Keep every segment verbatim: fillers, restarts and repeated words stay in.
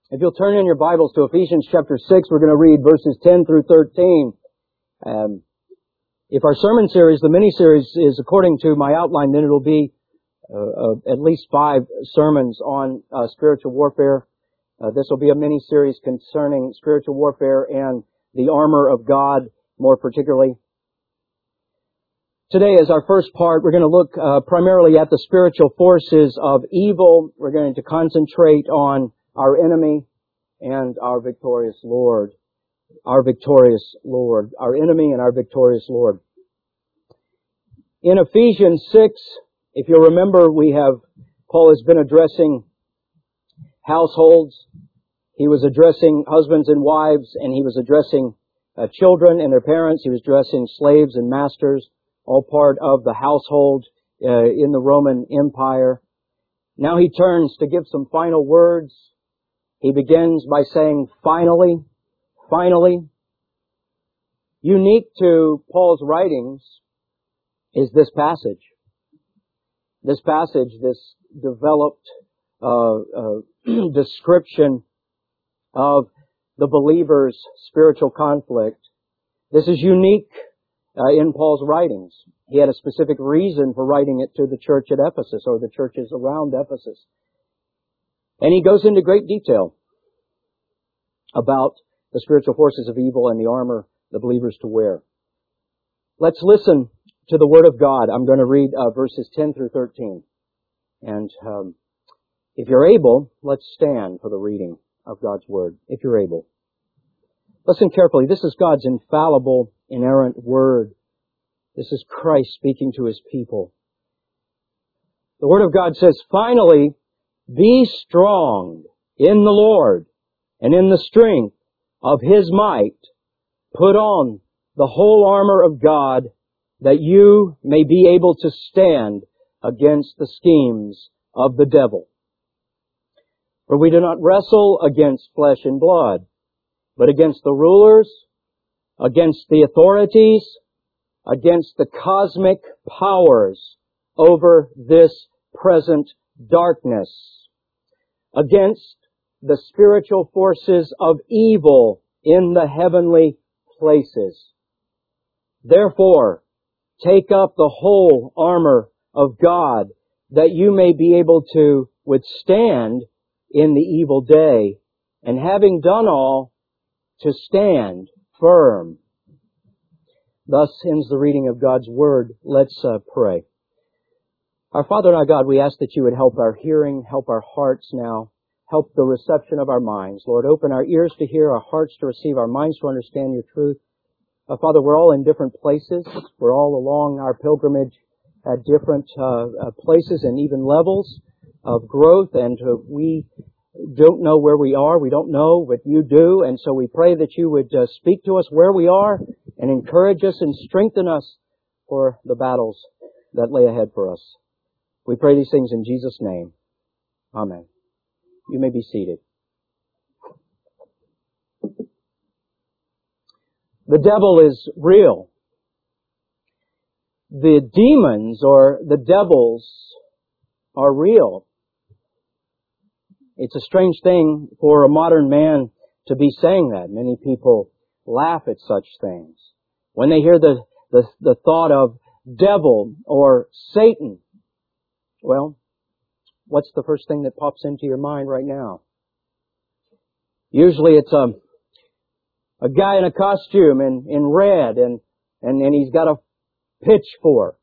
If you'll turn in your Bibles to Ephesians chapter six, we're going to read verses ten through thirteen. Um, if our sermon series, the mini-series, is according to my outline, then it'll be uh, uh, at least five sermons on uh, spiritual warfare. Uh, this will be a mini-series concerning spiritual warfare and the armor of God, more particularly. Today, as our first part, we're going to look uh, primarily at the spiritual forces of evil. We're going to concentrate on our enemy and our victorious Lord. Our victorious Lord. Our enemy and our victorious Lord. In Ephesians six, if you'll remember, we have, Paul has been addressing households. He was addressing husbands and wives, and he was addressing uh, children and their parents. He was addressing slaves and masters, all part of the household uh, in the Roman Empire. Now he turns to give some final words. He begins by saying, finally, finally. Unique to Paul's writings is this passage. This passage, this developed uh, uh, description of the believer's spiritual conflict. This is unique uh, in Paul's writings. He had a specific reason for writing it to the church at Ephesus, or the churches around Ephesus. And he goes into great detail about the spiritual forces of evil and the armor the believers to wear. Let's listen to the Word of God. I'm going to read uh, verses ten through thirteen. And um, if you're able, let's stand for the reading of God's Word, if you're able. Listen carefully. This is God's infallible, inerrant Word. This is Christ speaking to His people. The Word of God says, finally, be strong in the Lord and in the strength of His might. Put on the whole armor of God that you may be able to stand against the schemes of the devil. For we do not wrestle against flesh and blood, but against the rulers, against the authorities, against the cosmic powers over this present darkness, against the spiritual forces of evil in the heavenly places. Therefore, take up the whole armor of God, that you may be able to withstand in the evil day, and having done all, to stand firm. Thus ends the reading of God's Word. Let's uh, pray. Our Father and our God, we ask that you would help our hearing, help our hearts now, help the reception of our minds. Lord, open our ears to hear, our hearts to receive, our minds to understand your truth. Uh, Father, we're all in different places. We're all along our pilgrimage at different uh, uh, places and even levels of growth, and uh, we don't know where we are. We don't know what you do, and so we pray that you would uh, speak to us where we are and encourage us and strengthen us for the battles that lay ahead for us. We pray these things in Jesus' name. Amen. You may be seated. The devil is real. The demons or the devils are real. It's a strange thing for a modern man to be saying that. Many people laugh at such things. When they hear the, the, the thought of devil or Satan, well, what's the first thing that pops into your mind right now? Usually it's a, a guy in a costume in, in red and, and, and he's got a pitchfork.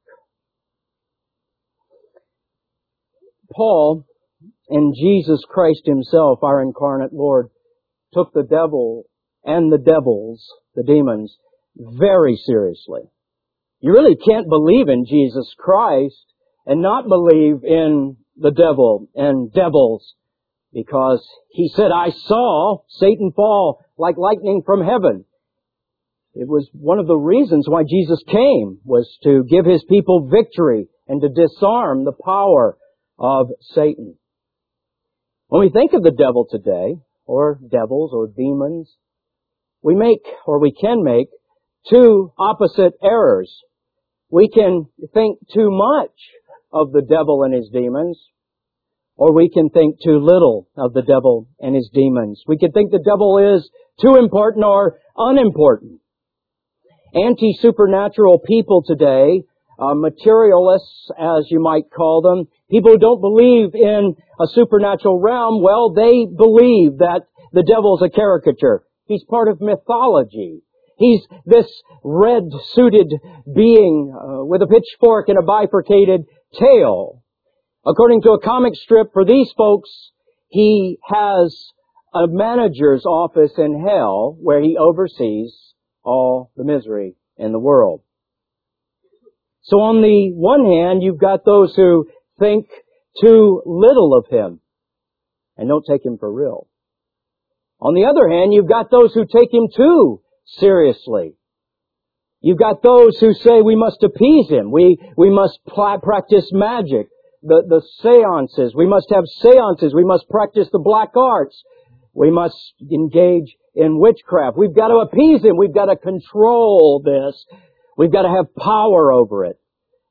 Paul and Jesus Christ Himself, our incarnate Lord, took the devil and the devils, the demons, very seriously. You really can't believe in Jesus Christ and not believe in the devil and devils, because He said, I saw Satan fall like lightning from heaven. It was one of the reasons why Jesus came, was to give His people victory and to disarm the power of Satan. When we think of the devil today, or devils or demons, we make, or we can make, two opposite errors. We can think too much of the devil and his demons, Or we can think too little of the devil and his demons. We can think the devil is too important or unimportant. Anti-supernatural people today, uh, materialists as you might call them, people who don't believe in a supernatural realm, well, they believe that the devil's a caricature. He's part of mythology. He's this red-suited being uh, with a pitchfork and a bifurcated tail. According to a comic strip, for these folks, he has a manager's office in hell where he oversees all the misery in the world. So on the one hand, you've got those who think too little of him and don't take him for real. On the other hand, you've got those who take him too seriously. You've got those who say we must appease him. We, we must pl- practice magic. The, the seances. We must have seances. We must practice the black arts. We must engage in witchcraft. We've got to appease him. We've got to control this. We've got to have power over it.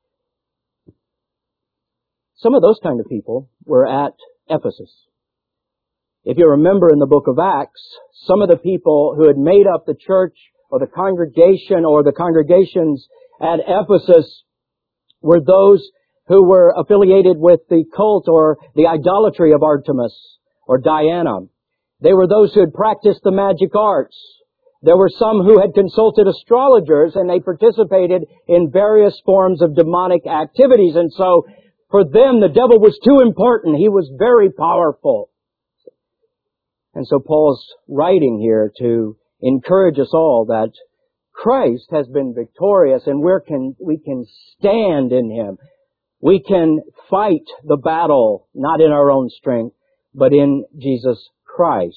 Some of those kind of people were at Ephesus. If you remember in the book of Acts, some of the people who had made up the church or the congregation or the congregations at Ephesus were those who were affiliated with the cult or the idolatry of Artemis or Diana. They were those who had practiced the magic arts. There were some who had consulted astrologers and they participated in various forms of demonic activities. And so for them, the devil was too important. He was very powerful. And so Paul's writing here to encourage us all that Christ has been victorious and we can, we can stand in Him. We can fight the battle, not in our own strength, but in Jesus Christ.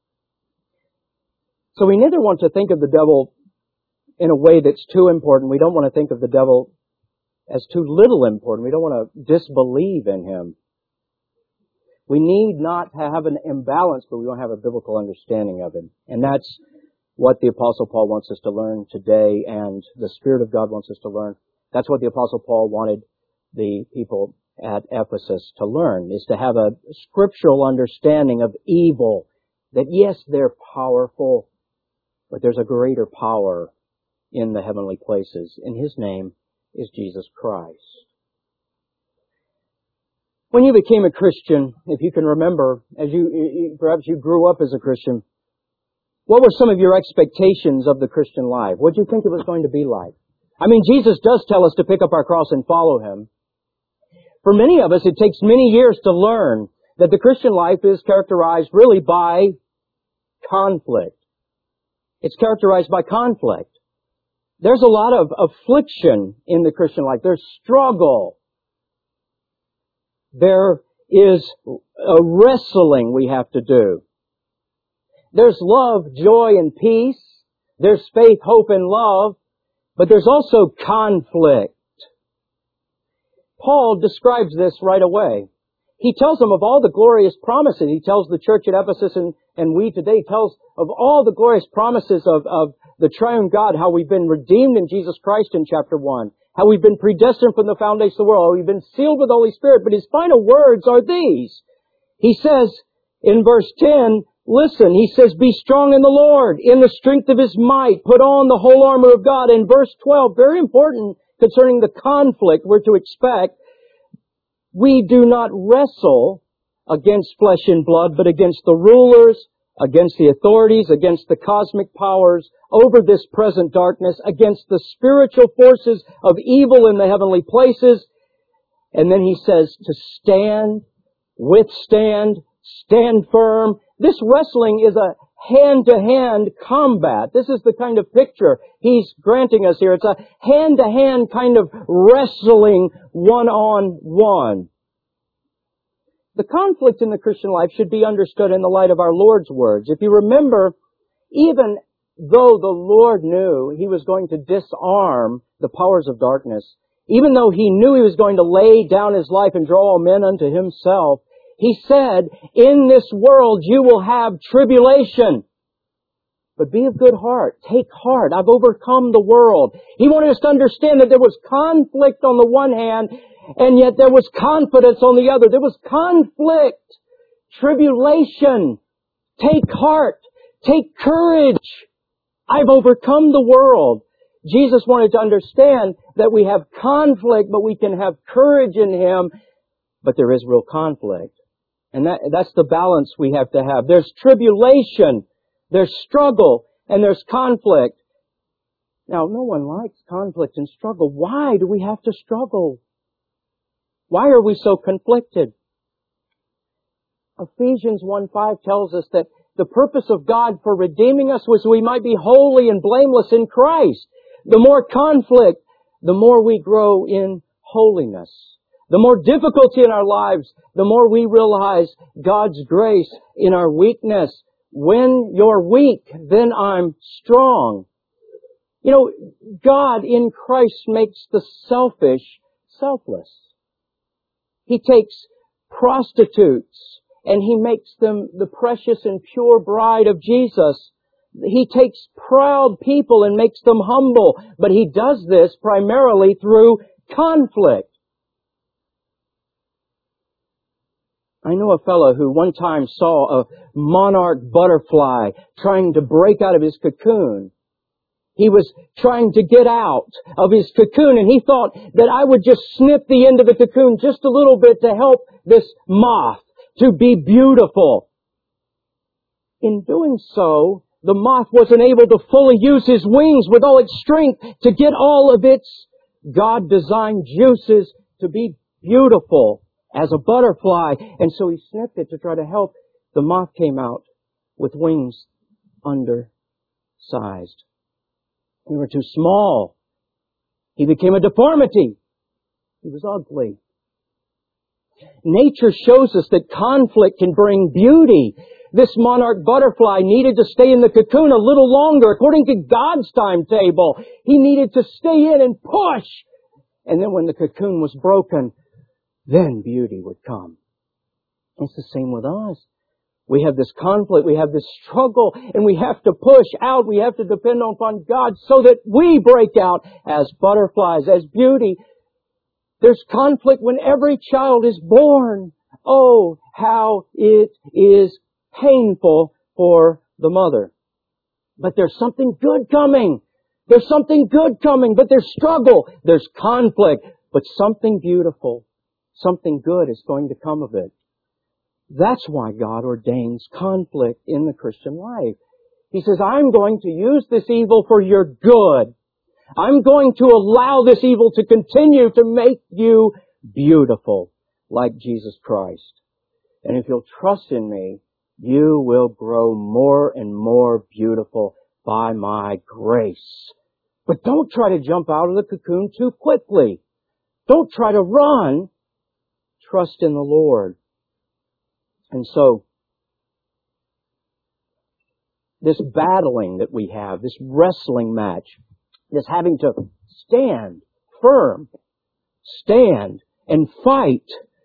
So we neither want to think of the devil in a way that's too important. We don't want to think of the devil as too little important. We don't want to disbelieve in him. We need not have an imbalance, but we want to have a biblical understanding of him. And that's what the Apostle Paul wants us to learn today, and the Spirit of God wants us to learn. That's what the Apostle Paul wanted the people at Ephesus to learn, is to have a scriptural understanding of evil. That yes, they're powerful, but there's a greater power in the heavenly places. And His name is Jesus Christ. When you became a Christian, if you can remember, as you, perhaps you grew up as a Christian, what were some of your expectations of the Christian life? What did you think it was going to be like? I mean, Jesus does tell us to pick up our cross and follow Him. For many of us, it takes many years to learn that the Christian life is characterized really by conflict. It's characterized by conflict. There's a lot of affliction in the Christian life. There's struggle. There is a wrestling we have to do. There's love, joy, and peace. There's faith, hope, and love. But there's also conflict. Paul describes this right away. He tells them of all the glorious promises. He tells the church at Ephesus and, and we today, he tells of all the glorious promises of, of the triune God, how we've been redeemed in Jesus Christ in chapter one, how we've been predestined from the foundation of the world, how we've been sealed with the Holy Spirit. But his final words are these. He says in verse ten, listen, he says, be strong in the Lord, in the strength of His might, put on the whole armor of God. In verse twelve, very important concerning the conflict we're to expect, we do not wrestle against flesh and blood, but against the rulers, against the authorities, against the cosmic powers over this present darkness, against the spiritual forces of evil in the heavenly places. And then he says to stand, withstand, stand firm. This wrestling is a hand-to-hand combat. This is the kind of picture he's granting us here. It's a hand-to-hand kind of wrestling one-on-one. The conflict in the Christian life should be understood in the light of our Lord's words. If you remember, even though the Lord knew He was going to disarm the powers of darkness, even though He knew He was going to lay down His life and draw all men unto Himself, He said, in this world you will have tribulation. But be of good heart. Take heart. I've overcome the world. He wanted us to understand that there was conflict on the one hand, And yet there was confidence on the other. There was conflict, tribulation. Take heart. Take courage. I've overcome the world. Jesus wanted to understand that we have conflict, but we can have courage in Him. But there is real conflict. And that, that's the balance we have to have. There's tribulation, there's struggle, and there's conflict. Now, no one likes conflict and struggle. Why do we have to struggle? Why are we so conflicted? Ephesians one five tells us that the purpose of God for redeeming us was we might be holy and blameless in Christ. The more conflict, the more we grow in holiness. The more difficulty in our lives, the more we realize God's grace in our weakness. When you're weak, then I'm strong. You know, God in Christ makes the selfish selfless. He takes prostitutes and He makes them the precious and pure bride of Jesus. He takes proud people and makes them humble. But He does this primarily through conflict. I know a fellow who one time saw a monarch butterfly trying to break out of his cocoon. He was trying to get out of his cocoon, and he thought that I would just snip the end of the cocoon just a little bit to help this moth to be beautiful. In doing so, the moth wasn't able to fully use his wings with all its strength to get all of its God-designed juices to be beautiful as a butterfly. And so he snipped it to try to help. The moth came out with wings undersized. They were too small. He became a deformity. He was ugly. Nature shows us that conflict can bring beauty. This monarch butterfly needed to stay in the cocoon a little longer. According to God's timetable, he needed to stay in and push. And then when the cocoon was broken, then beauty would come. It's the same with us. We have this conflict, we have this struggle, and we have to push out, we have to depend upon God so that we break out as butterflies, as beauty. There's conflict when every child is born. Oh, how it is painful for the mother. But there's something good coming. There's something good coming, but there's struggle, there's conflict, but something beautiful, something good is going to come of it. That's why God ordains conflict in the Christian life. He says, I'm going to use this evil for your good. I'm going to allow this evil to continue to make you beautiful like Jesus Christ. And if you'll trust in me, you will grow more and more beautiful by my grace. But don't try to jump out of the cocoon too quickly. Don't try to run. Trust in the Lord. And so, this battling that we have, this wrestling match, this having to stand firm, stand and fight,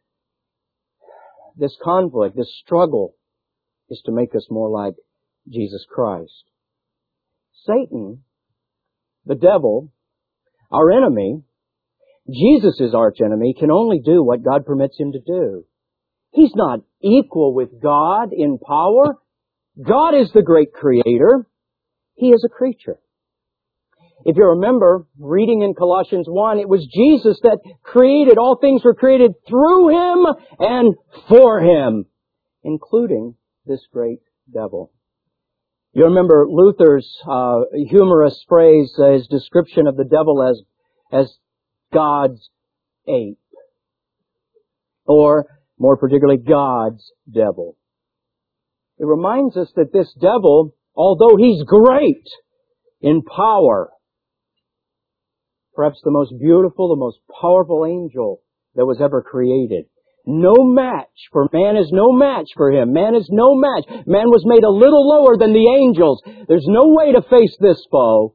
this conflict, this struggle, is to make us more like Jesus Christ. Satan, the devil, our enemy, Jesus' arch enemy, can only do what God permits him to do. He's not equal with God in power. God is the great creator. He is a creature. If you remember, reading in Colossians one, it was Jesus that created. All things were created through Him and for Him, including this great devil. You remember Luther's uh, humorous phrase, uh, his description of the devil as, as God's ape. Or, more particularly, God's devil. It reminds us that this devil, although he's great in power, perhaps the most beautiful, the most powerful angel that was ever created, no match for man is no match for him. Man is no match. Man was made a little lower than the angels. There's no way to face this foe.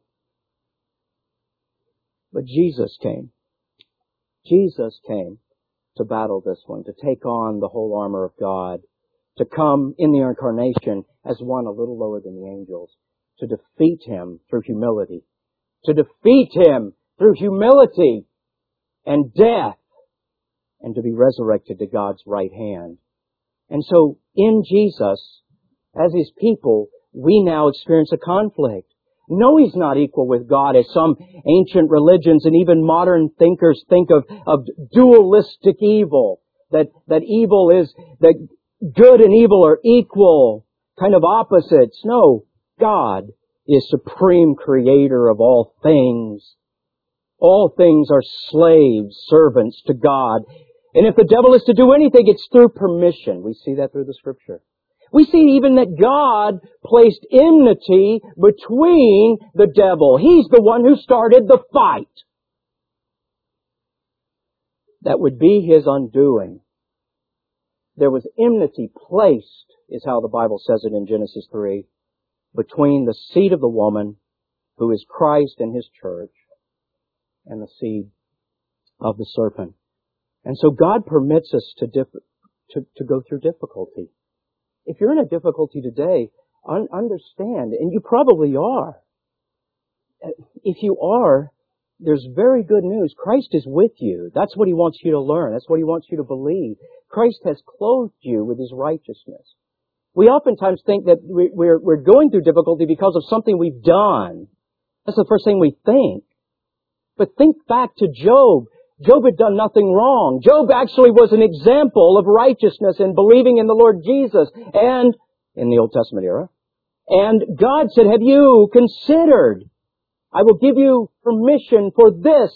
But Jesus came. Jesus came to battle this one, to take on the whole armor of God, to come in the incarnation as one a little lower than the angels, to defeat him through humility, to defeat him through humility and death, and to be resurrected to God's right hand. And so, in Jesus, as His people, we now experience a conflict. No, He's not equal with God as some ancient religions and even modern thinkers think of, of dualistic evil. That, that evil is, that good and evil are equal, kind of opposites. No, God is supreme creator of all things. All things are slaves, servants to God. And if the devil is to do anything, it's through permission. We see that through the Scripture. We see even that God placed enmity between the devil. He's the one who started the fight. That would be His undoing. There was enmity placed, is how the Bible says it in Genesis three, between the seed of the woman, who is Christ and His church, and the seed of the serpent. And so God permits us to, dif- to, to go through difficulty. If you're in a difficulty today, un- understand, and you probably are. If you are, there's very good news. Christ is with you. That's what He wants you to learn. That's what He wants you to believe. Christ has clothed you with His righteousness. We oftentimes think that we, we're, we're going through difficulty because of something we've done. That's the first thing we think. But think back to Job. Job had done nothing wrong. Job actually was an example of righteousness and believing in the Lord Jesus and in the Old Testament era. And God said, have you considered? I will give you permission for this.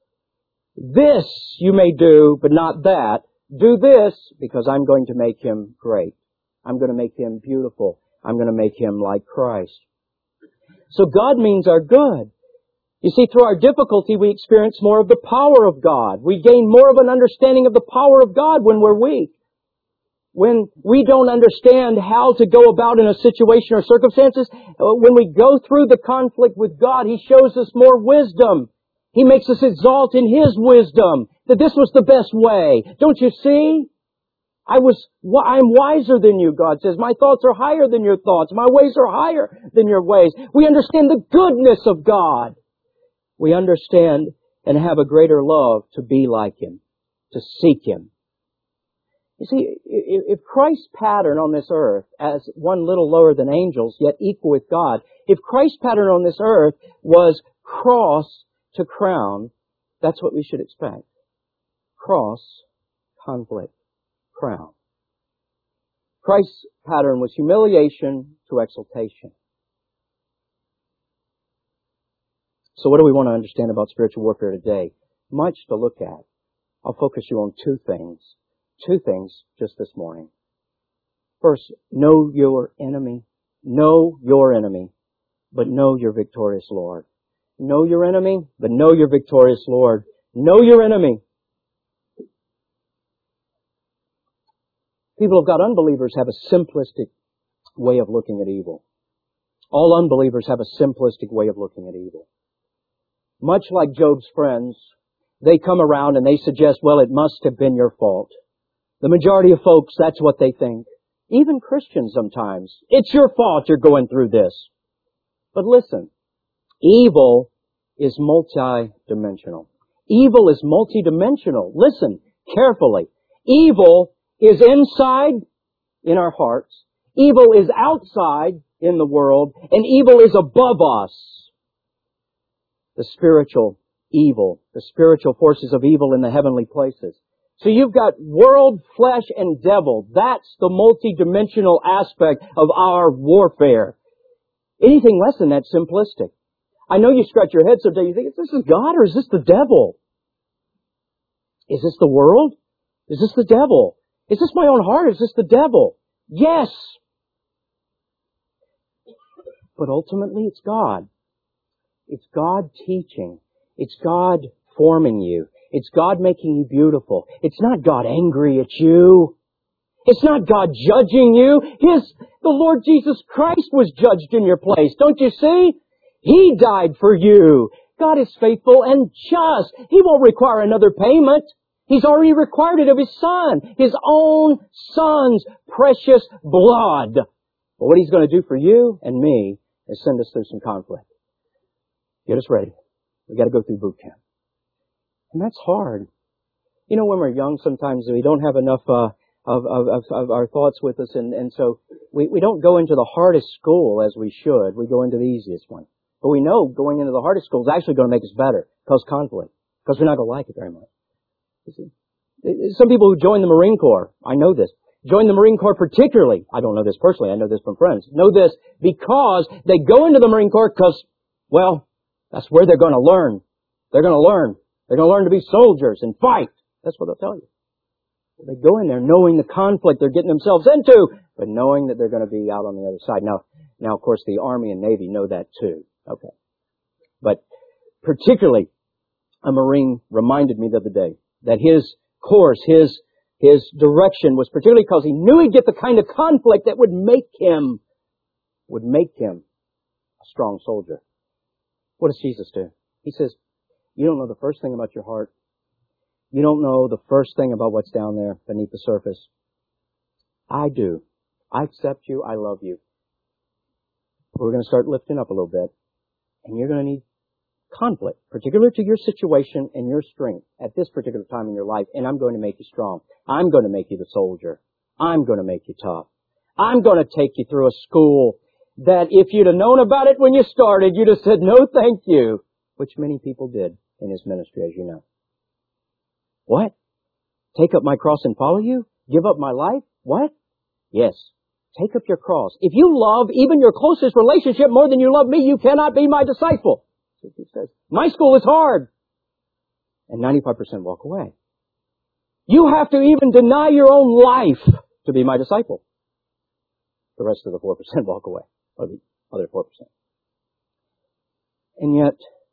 This you may do, but not that. Do this because I'm going to make him great. I'm going to make him beautiful. I'm going to make him like Christ. So God means our good. You see, through our difficulty, we experience more of the power of God. We gain more of an understanding of the power of God when we're weak. When we don't understand how to go about in a situation or circumstances, when we go through the conflict with God, He shows us more wisdom. He makes us exalt in His wisdom, that this was the best way. Don't you see? I was, I'm wiser than you, God says. My thoughts are higher than your thoughts. My ways are higher than your ways. We understand the goodness of God. We understand and have a greater love to be like Him, to seek Him. You see, if Christ's pattern on this earth, as one little lower than angels, yet equal with God, if Christ's pattern on this earth was cross to crown, that's what we should expect. Cross, conflict, crown. Christ's pattern was humiliation to exaltation. So what do we want to understand about spiritual warfare today? Much to look at. I'll focus you on two things. Two things just this morning. First, know your enemy. Know your enemy, but know your victorious Lord. Know your enemy, but know your victorious Lord. Know your enemy. People of God, unbelievers have a simplistic way of looking at evil. All unbelievers have a simplistic way of looking at evil. Much like Job's friends, they come around and they suggest, well, it must have been your fault. The majority of folks, that's what they think. Even Christians sometimes. It's your fault you're going through this. But listen, evil is multi-dimensional. Evil is multi-dimensional. Listen carefully. Evil is inside in our hearts. Evil is outside in the world. And evil is above us. The spiritual evil, the spiritual forces of evil in the heavenly places. So you've got world, flesh, and devil. That's the multi-dimensional aspect of our warfare. Anything less than that's simplistic. I know you scratch your head someday, you think, is this God or is this the devil? Is this the world? Is this the devil? Is this my own heart? Is this the devil? Yes. But ultimately it's God. It's God teaching. It's God forming you. It's God making you beautiful. It's not God angry at you. It's not God judging you. His, the Lord Jesus Christ was judged in your place. Don't you see? He died for you. God is faithful and just. He won't require another payment. He's already required it of His Son. His own Son's precious blood. But what He's going to do for you and me is send us through some conflict. Get us ready. We've got to go through boot camp. And that's hard. You know, when we're young, sometimes we don't have enough uh, of, of, of, of our thoughts with us, and, and so we, we don't go into the hardest school as we should. We go into the easiest one. But we know going into the hardest school is actually going to make us better, cause conflict, because we're not going to like it very much. You see? Some people who join the Marine Corps, I know this, join the Marine Corps particularly, I don't know this personally, I know this from friends, know this because they go into the Marine Corps because, well, that's where they're going to learn. They're going to learn. They're going to learn to be soldiers and fight. That's what they'll tell you. They go in there knowing the conflict they're getting themselves into, but knowing that they're going to be out on the other side. Now, now, of course, the Army and Navy know that too. Okay. But particularly, a Marine reminded me the other day that his course, his, his direction was particularly because he knew he'd get the kind of conflict that would make him, would make him a strong soldier. What does Jesus do? He says, you don't know the first thing about your heart. You don't know the first thing about what's down there beneath the surface. I do. I accept you. I love you. We're going to start lifting up a little bit. And you're going to need conflict, particular to your situation and your strength at this particular time in your life. And I'm going to make you strong. I'm going to make you the soldier. I'm going to make you tough. I'm going to take you through a school that if you'd have known about it when you started, you'd have said, no, thank you, which many people did in his ministry, as you know. What? Take up my cross and follow you? Give up my life? What? Yes. Take up your cross. If you love even your closest relationship more than you love me, you cannot be my disciple. That's what he says. My school is hard. And ninety-five percent walk away. You have to even deny your own life to be my disciple. The rest of the four percent walk away. Or the other four percent. And yet,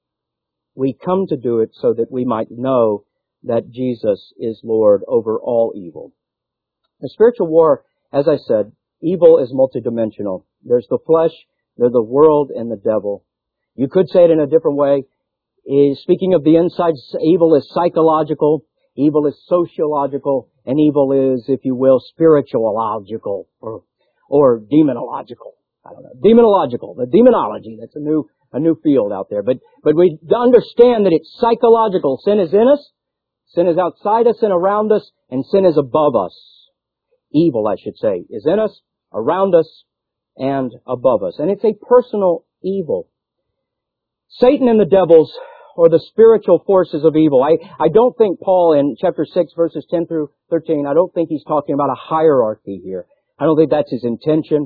we come to do it so that we might know that Jesus is Lord over all evil. The spiritual war, as I said, evil is multidimensional. There's the flesh, there's the world, and the devil. You could say it in a different way. Speaking of the inside, evil is psychological, evil is sociological, and evil is, if you will, spiritualogical or, or demonological. I don't know. Demonological. The demonology. That's a new, a new field out there. But, but we understand that it's psychological. Sin is in us. Sin is outside us and around us, and sin is above us. Evil, I should say, is in us, around us, and above us. And it's a personal evil. Satan and the devils, or the spiritual forces of evil. I, I don't think Paul in chapter six, verses ten through thirteen, I don't think he's talking about a hierarchy here. I don't think that's his intention.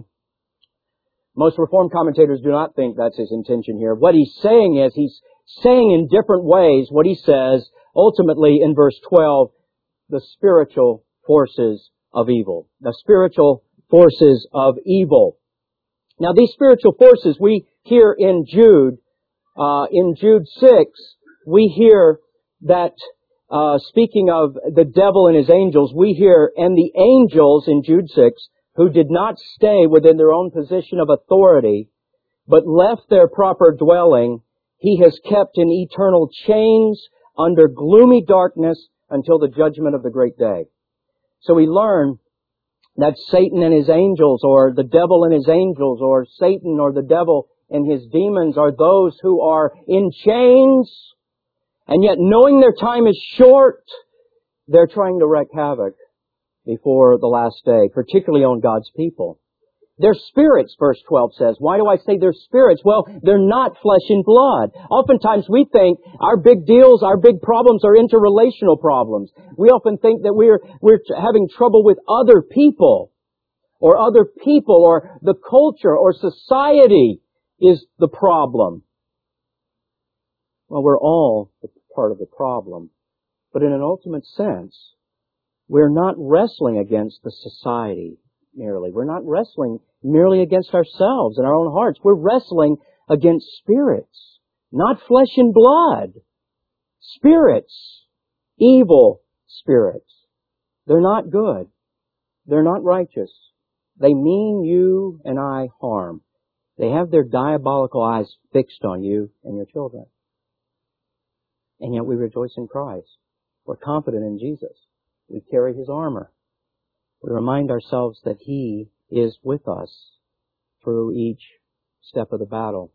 Most Reformed commentators do not think that's his intention here. What he's saying is, he's saying in different ways what he says ultimately in verse twelve, the spiritual forces of evil. The spiritual forces of evil. Now these spiritual forces we hear in Jude, uh, in Jude six, we hear that, uh, speaking of the devil and his angels, we hear, and the angels in Jude six, who did not stay within their own position of authority, but left their proper dwelling, he has kept in eternal chains under gloomy darkness until the judgment of the great day. So we learn that Satan and his angels, or the devil and his angels, or Satan or the devil and his demons are those who are in chains, and yet knowing their time is short, they're trying to wreak havoc before the last day, particularly on God's people. They're spirits, verse twelve says. Why do I say they're spirits? Well, they're not flesh and blood. Oftentimes we think our big deals, our big problems are interrelational problems. We often think that we're, we're having trouble with other people, or other people, or the culture, or society is the problem. Well, we're all part of the problem. But in an ultimate sense, we're not wrestling against the society merely. We're not wrestling merely against ourselves and our own hearts. We're wrestling against spirits, not flesh and blood. Spirits, evil spirits. They're not good. They're not righteous. They mean you and I harm. They have their diabolical eyes fixed on you and your children. And yet we rejoice in Christ. We're confident in Jesus. We carry His armor. We remind ourselves that He is with us through each step of the battle.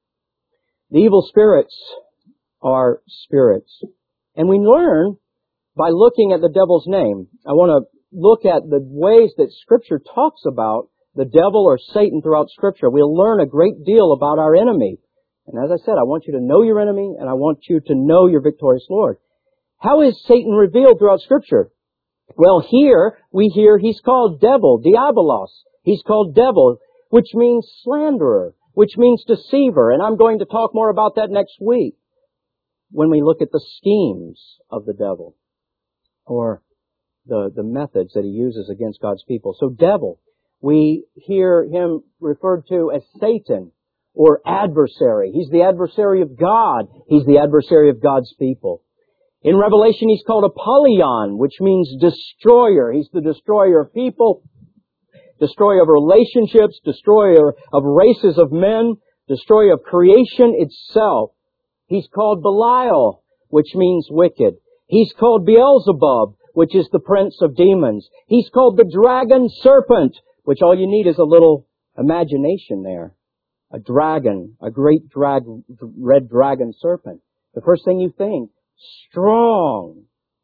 The evil spirits are spirits. And we learn by looking at the devil's name. I want to look at the ways that Scripture talks about the devil or Satan throughout Scripture. We'll learn a great deal about our enemy. And as I said, I want you to know your enemy, and I want you to know your victorious Lord. How is Satan revealed throughout Scripture? Well, here we hear he's called devil, diabolos. He's called devil, which means slanderer, which means deceiver. And I'm going to talk more about that next week when we look at the schemes of the devil or the, the methods that he uses against God's people. So devil, we hear him referred to as Satan or adversary. He's the adversary of God. He's the adversary of God's people. In Revelation, he's called Apollyon, which means destroyer. He's the destroyer of people, destroyer of relationships, destroyer of races of men, destroyer of creation itself. He's called Belial, which means wicked. He's called Beelzebub, which is the prince of demons. He's called the dragon serpent, which all you need is a little imagination there. A dragon, a great drag, red dragon serpent. The first thing you think, strong,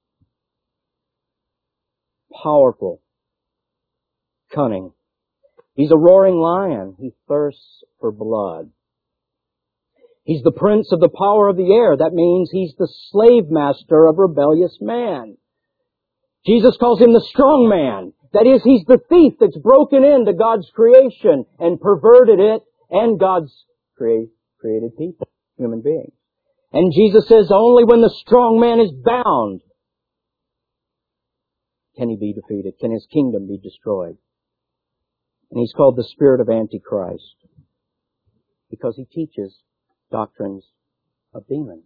powerful, cunning. He's a roaring lion. He thirsts for blood. He's the prince of the power of the air. That means he's the slave master of rebellious man. Jesus calls him the strong man. That is, he's the thief that's broken into God's creation and perverted it and God's create, created people, human beings. And Jesus says only when the strong man is bound can he be defeated, can his kingdom be destroyed. And he's called the spirit of Antichrist because he teaches doctrines of demons.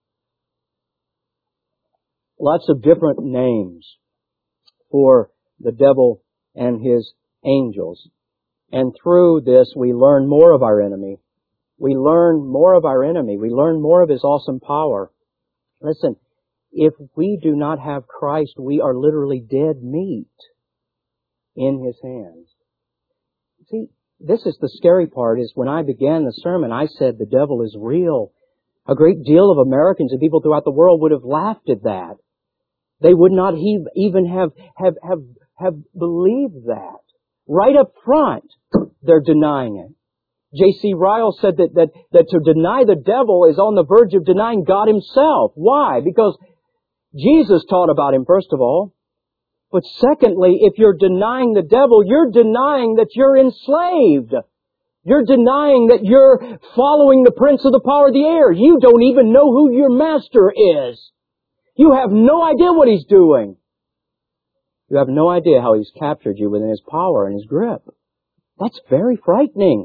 Lots of different names for the devil and his angels. And through this we learn more of our enemy. We learn more of our enemy. We learn more of his awesome power. Listen, if we do not have Christ, we are literally dead meat in his hands. See, this is the scary part, is when I began the sermon, I said the devil is real. A great deal of Americans and people throughout the world would have laughed at that. They would not even have, have, have, have believed that. Right up front, they're denying it. J C Ryle said that, that, that to deny the devil is on the verge of denying God himself. Why? Because Jesus taught about him, first of all. But secondly, if you're denying the devil, you're denying that you're enslaved. You're denying that you're following the prince of the power of the air. You don't even know who your master is. You have no idea what he's doing. You have no idea how he's captured you within his power and his grip. That's very frightening.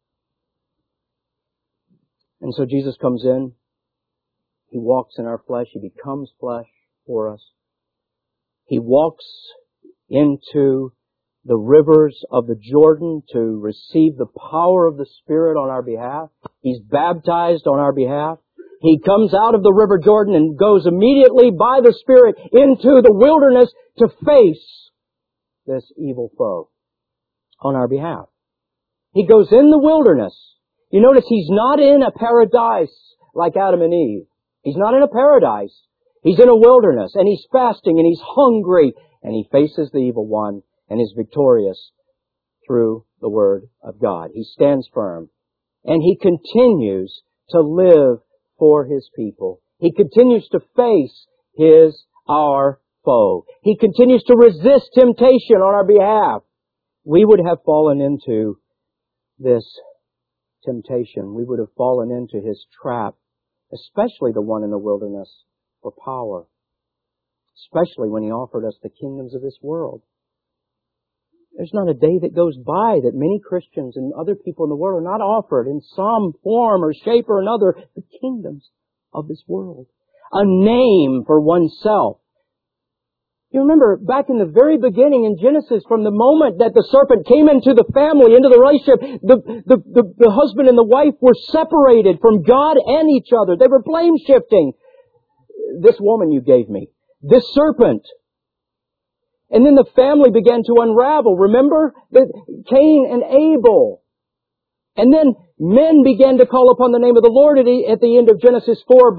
And so Jesus comes in. He walks in our flesh. He becomes flesh for us. He walks into the rivers of the Jordan to receive the power of the Spirit on our behalf. He's baptized on our behalf. He comes out of the river Jordan and goes immediately by the Spirit into the wilderness to face this evil foe on our behalf. He goes in the wilderness. You notice he's not in a paradise like Adam and Eve. He's not in a paradise. He's in a wilderness, and he's fasting, and he's hungry, and he faces the evil one and is victorious through the Word of God. He stands firm, and he continues to live for his people. He continues to face his, our foe. He continues to resist temptation on our behalf. We would have fallen into this temptation. We would have fallen into his trap, especially the one in the wilderness, for power, especially when he offered us the kingdoms of this world. There's not a day that goes by that many Christians and other people in the world are not offered in some form or shape or another the kingdoms of this world. A name for oneself. You remember back in the very beginning in Genesis, from the moment that the serpent came into the family, into the relationship, the, the, the, the husband and the wife were separated from God and each other. They were blame shifting. This woman you gave me. This serpent. And then the family began to unravel. Remember? Cain and Abel. And then men began to call upon the name of the Lord at the, at the end of Genesis four, but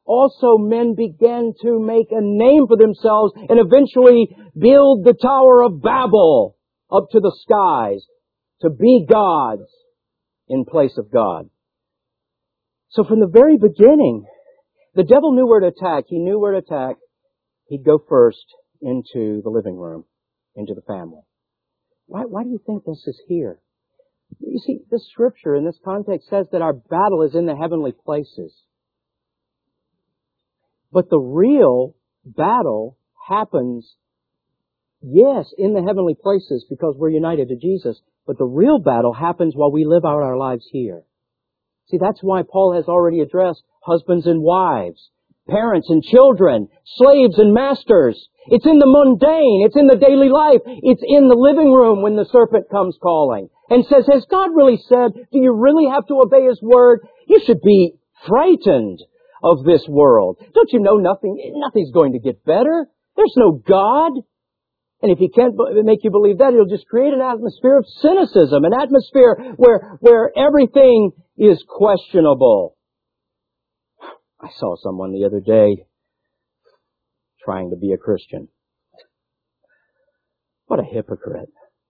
also men began to make a name for themselves and eventually build the Tower of Babel up to the skies to be gods in place of God. So from the very beginning, the devil knew where to attack. He knew where to attack. He'd go first into the living room, into the family. Why, why do you think this is here? You see, this scripture in this context says that our battle is in the heavenly places. But the real battle happens, yes, in the heavenly places because we're united to Jesus, but the real battle happens while we live out our lives here. See, that's why Paul has already addressed husbands and wives, parents and children, slaves and masters. It's in the mundane. It's in the daily life. It's in the living room when the serpent comes calling and says, has God really said, do you really have to obey His word? You should be frightened of this world. Don't you know nothing, nothing's going to get better? There's no God. And if He can't make you believe that, He'll just create an atmosphere of cynicism, an atmosphere where, where everything is questionable. I saw someone the other day trying to be a Christian. What a hypocrite.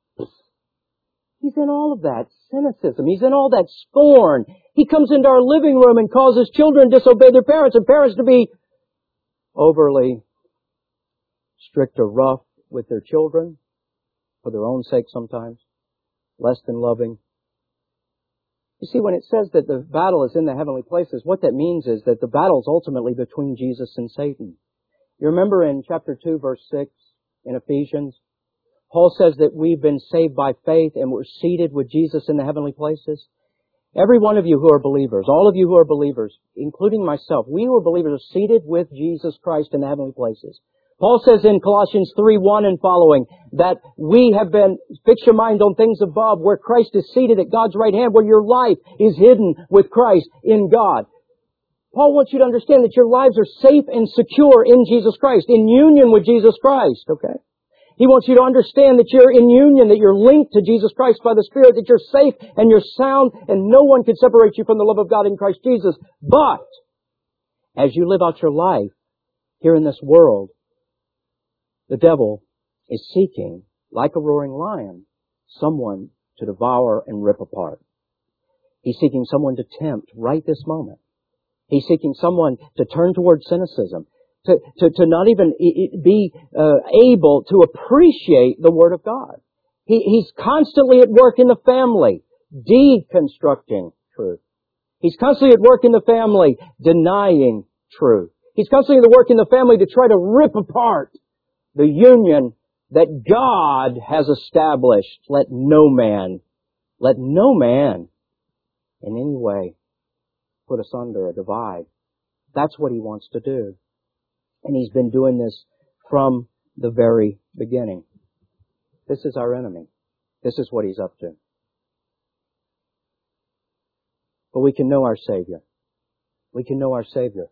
He's in all of that cynicism. He's in all that scorn. He comes into our living room and causes children to disobey their parents and parents to be overly strict or rough with their children for their own sake sometimes, less than loving. You see, when it says that the battle is in the heavenly places, what that means is that the battle is ultimately between Jesus and Satan. You remember in chapter two, verse six in Ephesians, Paul says that we've been saved by faith and we're seated with Jesus in the heavenly places. Every one of you who are believers, all of you who are believers, including myself, we who are believers are seated with Jesus Christ in the heavenly places. Paul says in Colossians three one and following that we have been, fix your mind on things above where Christ is seated at God's right hand, where your life is hidden with Christ in God. Paul wants you to understand that your lives are safe and secure in Jesus Christ, in union with Jesus Christ, okay? He wants you to understand that you're in union, that you're linked to Jesus Christ by the Spirit, that you're safe and you're sound and no one can separate you from the love of God in Christ Jesus. But as you live out your life here in this world, the devil is seeking, like a roaring lion, someone to devour and rip apart. He's seeking someone to tempt right this moment. He's seeking someone to turn toward cynicism, to, to, to not even be uh, able to appreciate the Word of God. He, he's constantly at work in the family, deconstructing truth. He's constantly at work in the family, denying truth. He's constantly at work in the family to try to rip apart the union that God has established. Let no man, let no man in any way put asunder or divide. That's what he wants to do. And he's been doing this from the very beginning. This is our enemy. This is what he's up to. But we can know our Savior. We can know our Savior.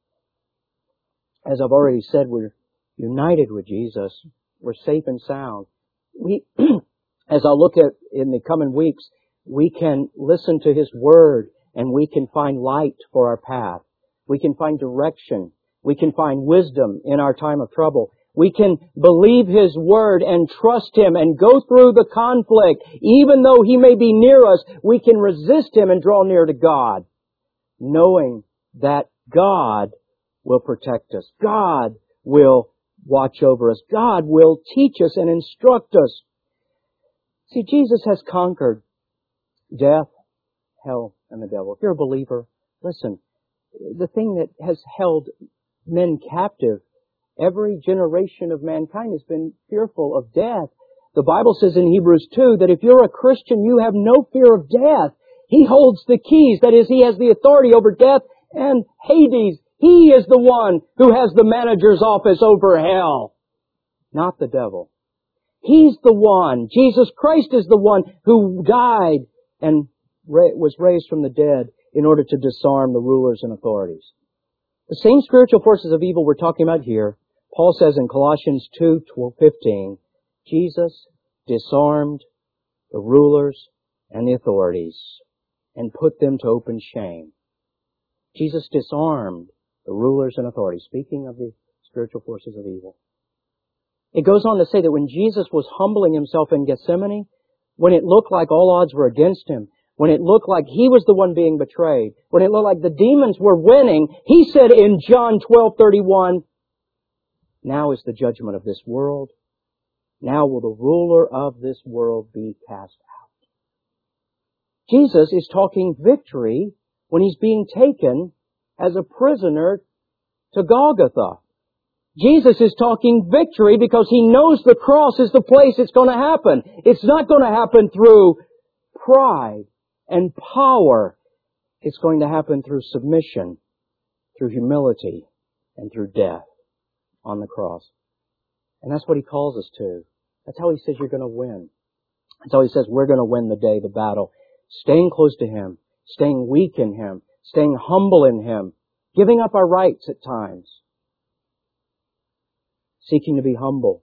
As I've already said, we're united with Jesus. We're safe and sound. We, as I'll look at in the coming weeks, we can listen to His Word and we can find light for our path. We can find direction. We can find wisdom in our time of trouble. We can believe His Word and trust Him and go through the conflict. Even though He may be near us, we can resist Him and draw near to God, knowing that God will protect us. God will watch over us. God will teach us and instruct us. See, Jesus has conquered death, hell, and the devil. If you're a believer, listen, the thing that has held men captive, every generation of mankind has been fearful of death. The Bible says in Hebrews two that if you're a Christian, you have no fear of death. He holds the keys. That is, He has the authority over death and Hades. He is the one who has the manager's office over hell, not the devil. He's the one. Jesus Christ is the one who died and was raised from the dead in order to disarm the rulers and authorities. The same spiritual forces of evil we're talking about here, Paul says in Colossians two fifteen, Jesus disarmed the rulers and the authorities and put them to open shame. Jesus disarmed the rulers and authorities, speaking of the spiritual forces of evil. It goes on to say that when Jesus was humbling Himself in Gethsemane, when it looked like all odds were against Him, when it looked like He was the one being betrayed, when it looked like the demons were winning, He said in John twelve thirty-one, now is the judgment of this world. Now will the ruler of this world be cast out. Jesus is talking victory when He's being taken as a prisoner to Golgotha. Jesus is talking victory because He knows the cross is the place it's going to happen. It's not going to happen through pride and power. It's going to happen through submission, through humility, and through death on the cross. And that's what He calls us to. That's how He says you're going to win. That's how He says we're going to win the day, the battle. Staying close to Him, staying weak in Him, staying humble in Him, giving up our rights at times, seeking to be humble.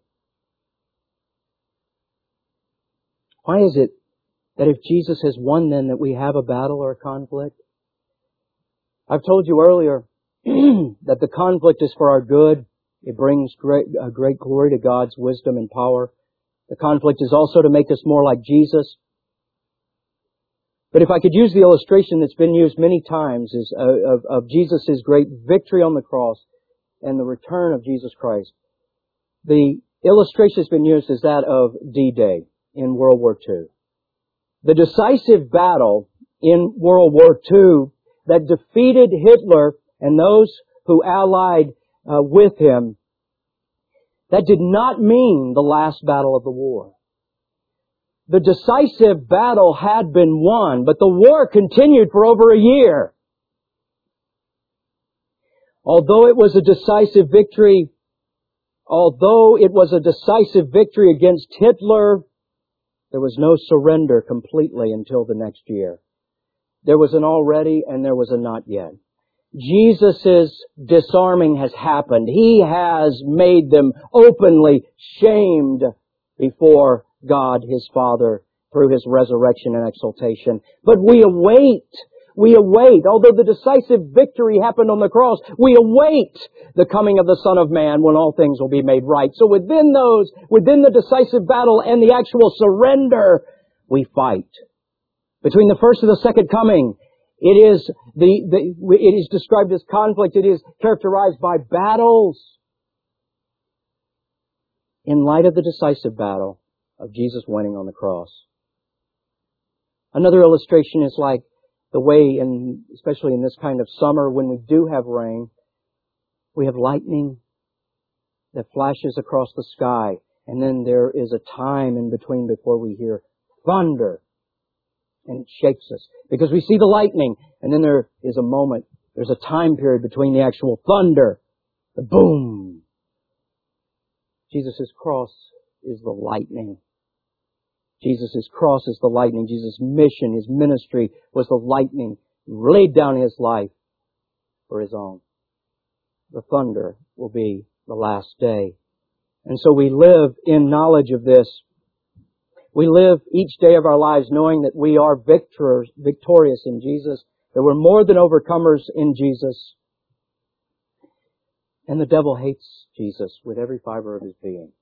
Why is it that if Jesus has won then that we have a battle or a conflict? I've told you earlier that the conflict is for our good. It brings great, uh, great glory to God's wisdom and power. The conflict is also to make us more like Jesus. But if I could use the illustration that's been used many times is uh, of, of Jesus' great victory on the cross and the return of Jesus Christ. The illustration that's been used is that of D-Day in World War Two. The decisive battle in World War Two that defeated Hitler and those who allied uh, with him, that did not mean the last battle of the war. The decisive battle had been won, but the war continued for over a year. Although it was a decisive victory, although it was a decisive victory against Hitler, there was no surrender completely until the next year. There was an already and there was a not yet. Jesus' disarming has happened. He has made them openly shamed before God, His Father, through His resurrection and exaltation. But we await, we await, although the decisive victory happened on the cross, we await the coming of the Son of Man when all things will be made right. So within those, within the decisive battle and the actual surrender, we fight. Between the first and the second coming, it is the, the it is described as conflict. It is characterized by battles. In light of the decisive battle of Jesus winning on the cross. Another illustration is like the way, in, especially in this kind of summer when we do have rain, we have lightning that flashes across the sky, and then there is a time in between before we hear thunder, and it shakes us because we see the lightning, and then there is a moment, there's a time period between the actual thunder, the boom. Jesus' cross is the lightning. Jesus' cross is the lightning. Jesus' mission, His ministry was the lightning. He laid down His life for His own. The thunder will be the last day. And so we live in knowledge of this. We live each day of our lives knowing that we are victors, victorious in Jesus, that we're more than overcomers in Jesus. And the devil hates Jesus with every fiber of his being.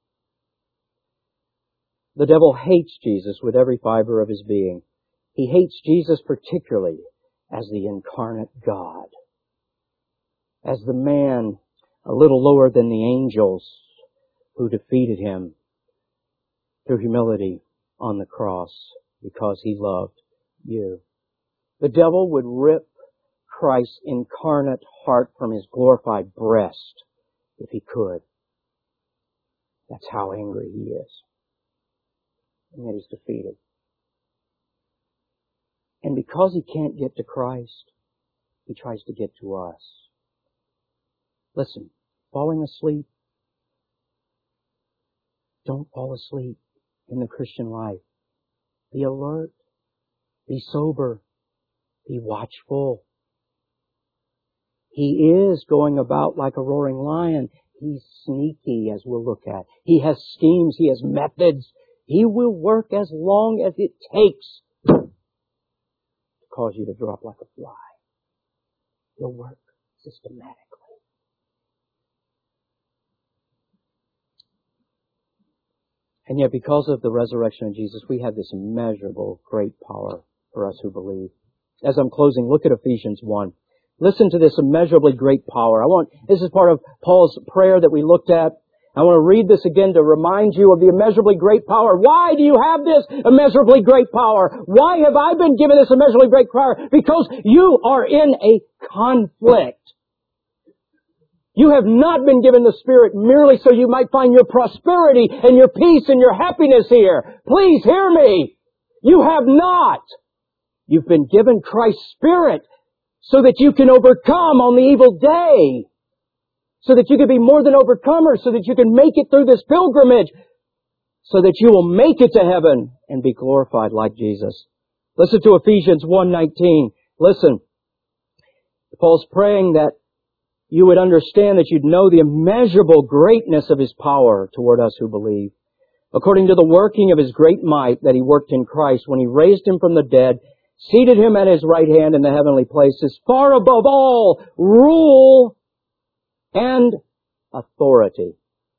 The devil hates Jesus with every fiber of his being. He hates Jesus particularly as the incarnate God, as the man a little lower than the angels who defeated Him through humility on the cross because He loved you. The devil would rip Christ's incarnate heart from His glorified breast if he could. That's how angry he is. And yet he's defeated. And because he can't get to Christ, he tries to get to us. Listen, falling asleep, don't fall asleep in the Christian life. Be alert. Be sober. Be watchful. He is going about like a roaring lion. He's sneaky, as we'll look at. He has schemes. He has methods. He will work as long as it takes to cause you to drop like a fly. He'll work systematically. And yet because of the resurrection of Jesus, we have this immeasurable great power for us who believe. As I'm closing, look at Ephesians one. Listen to this immeasurably great power. I want, this is part of Paul's prayer that we looked at. I want to read this again to remind you of the immeasurably great power. Why do you have this immeasurably great power? Why have I been given this immeasurably great power? Because you are in a conflict. You have not been given the Spirit merely so you might find your prosperity and your peace and your happiness here. Please hear me. You have not. You've been given Christ's Spirit so that you can overcome on the evil day. So that you can be more than overcomers. So that you can make it through this pilgrimage. So that you will make it to heaven and be glorified like Jesus. Listen to Ephesians one nineteen. Listen. Paul's praying that you would understand, that you'd know the immeasurable greatness of His power toward us who believe. According to the working of His great might that He worked in Christ when He raised Him from the dead, seated Him at His right hand in the heavenly places, far above all rule and authority.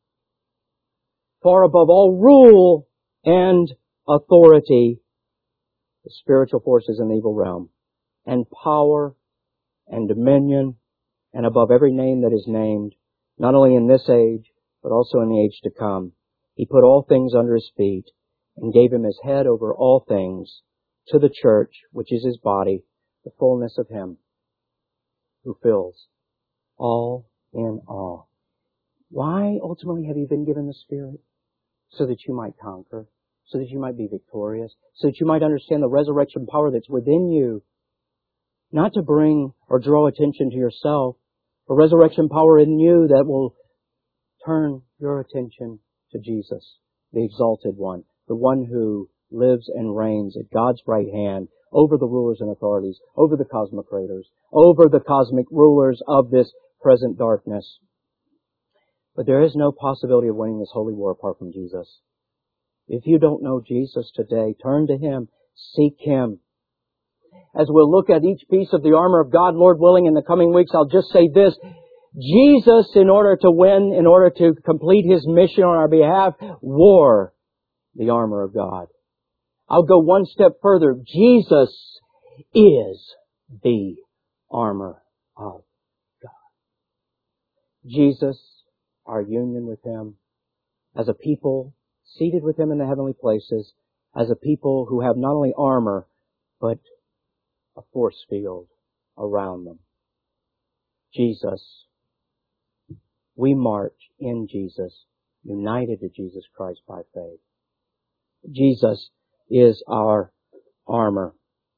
Far above all rule and authority, the spiritual forces in the evil realm, and power and dominion, and above every name that is named, not only in this age, but also in the age to come. He put all things under His feet, and gave Him as head over all things to the church, which is His body, the fullness of Him who fills all in all. Why ultimately have you been given the Spirit? So that you might conquer, so that you might be victorious, so that you might understand the resurrection power that's within you, not to bring or draw attention to yourself, a resurrection power in you that will turn your attention to Jesus, the exalted one, the one who lives and reigns at God's right hand over the rulers and authorities, over the cosmic raiders, over the cosmic rulers of this present darkness. But there is no possibility of winning this holy war apart from Jesus. If you don't know Jesus today, turn to Him, seek Him. As we'll look at each piece of the armor of God, Lord willing, in the coming weeks, I'll just say this. Jesus, in order to win, in order to complete His mission on our behalf, wore the armor of God. I'll go one step further. Jesus is the armor of God. Jesus, our union with Him, as a people seated with Him in the heavenly places, as a people who have not only armor, but a force field around them. Jesus. We march in Jesus, united to Jesus Christ by faith. Jesus is our armor.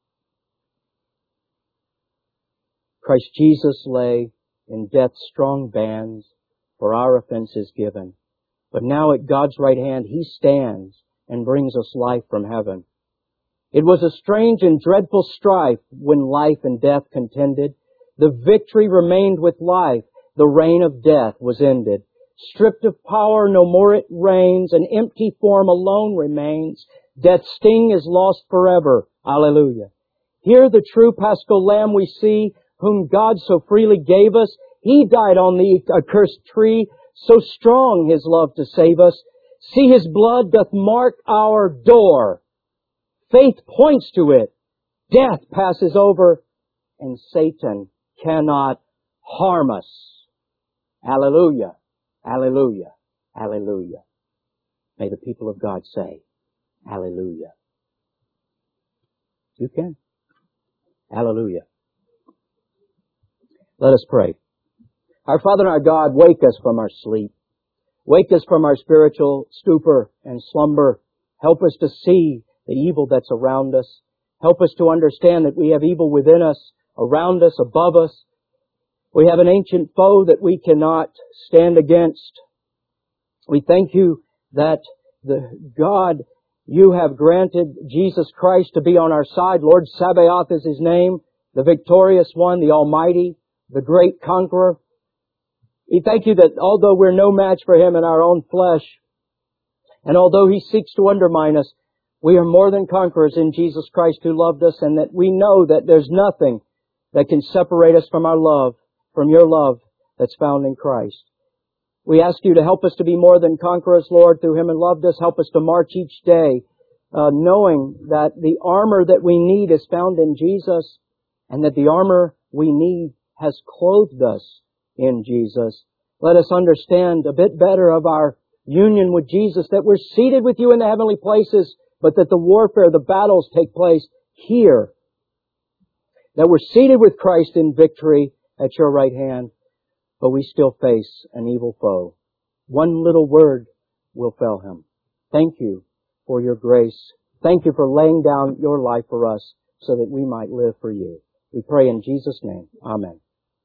Christ Jesus lay in death's strong bands for our offenses given. But now at God's right hand He stands and brings us life from heaven. It was a strange and dreadful strife when life and death contended. The victory remained with life. The reign of death was ended. Stripped of power, no more it reigns. An empty form alone remains. Death's sting is lost forever. Alleluia. Here the true Paschal Lamb we see, whom God so freely gave us. He died on the accursed tree, so strong His love to save us. See His blood doth mark our door. Faith points to it. Death passes over, and Satan cannot harm us. Alleluia. Alleluia. Alleluia. May the people of God say, Alleluia. You can. Alleluia. Let us pray. Our Father and our God, wake us from our sleep. Wake us from our spiritual stupor and slumber. Help us to see the evil that's around us. Help us to understand that we have evil within us, around us, above us. We have an ancient foe that we cannot stand against. We thank You that the God, You have granted Jesus Christ to be on our side. Lord Sabaoth is His name, the victorious one, the Almighty, the great conqueror. We thank You that although we're no match for Him in our own flesh, and although He seeks to undermine us, we are more than conquerors in Jesus Christ who loved us, and that we know that there's nothing that can separate us from our love, from Your love that's found in Christ. We ask you to help us to be more than conquerors, Lord, through Him who loved us. Help us to march each day, uh, knowing that the armor that we need is found in Jesus, and that the armor we need has clothed us in Jesus. Let us understand a bit better of our union with Jesus, that we're seated with you in the heavenly places, but that the warfare, the battles take place here. That we're seated with Christ in victory at your right hand, but we still face an evil foe. One little word will fell him. Thank you for your grace. Thank you for laying down your life for us so that we might live for you. We pray in Jesus' name. Amen.